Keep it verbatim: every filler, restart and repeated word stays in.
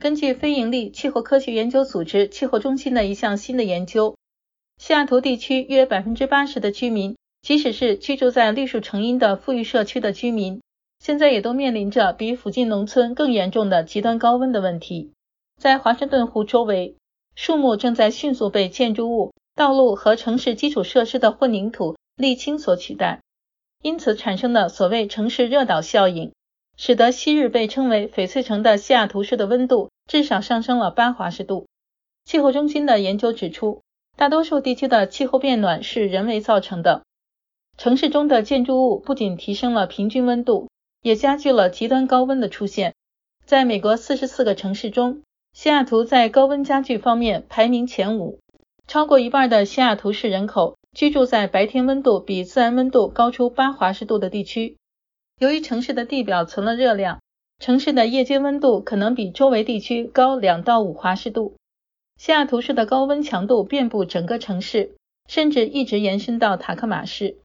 根据非营利气候科学研究组织气候中心的一项新的研究，西雅图地区约 百分之八十 的居民，即使是居住在绿树成荫的富裕社区的居民，现在也都面临着比附近农村更严重的极端高温的问题。在华盛顿湖周围，树木正在迅速被建筑物、道路和城市基础设施的混凝土、沥青所取代，因此产生的所谓城市热岛效应，使得昔日被称为翡翠城的西雅图市的温度至少上升了八华氏度。气候中心的研究指出，大多数地区的气候变暖是人为造成的。城市中的建筑物不仅提升了平均温度，也加剧了极端高温的出现。在美国四十四个城市中，西雅图在高温加剧方面排名前五，超过一半的西雅图市人口居住在白天温度比自然温度高出八华氏度的地区。由于城市的地表存了热量，城市的夜间温度可能比周围地区高两到五华氏度。西雅图市的高温强度遍布整个城市，甚至一直延伸到塔克马市。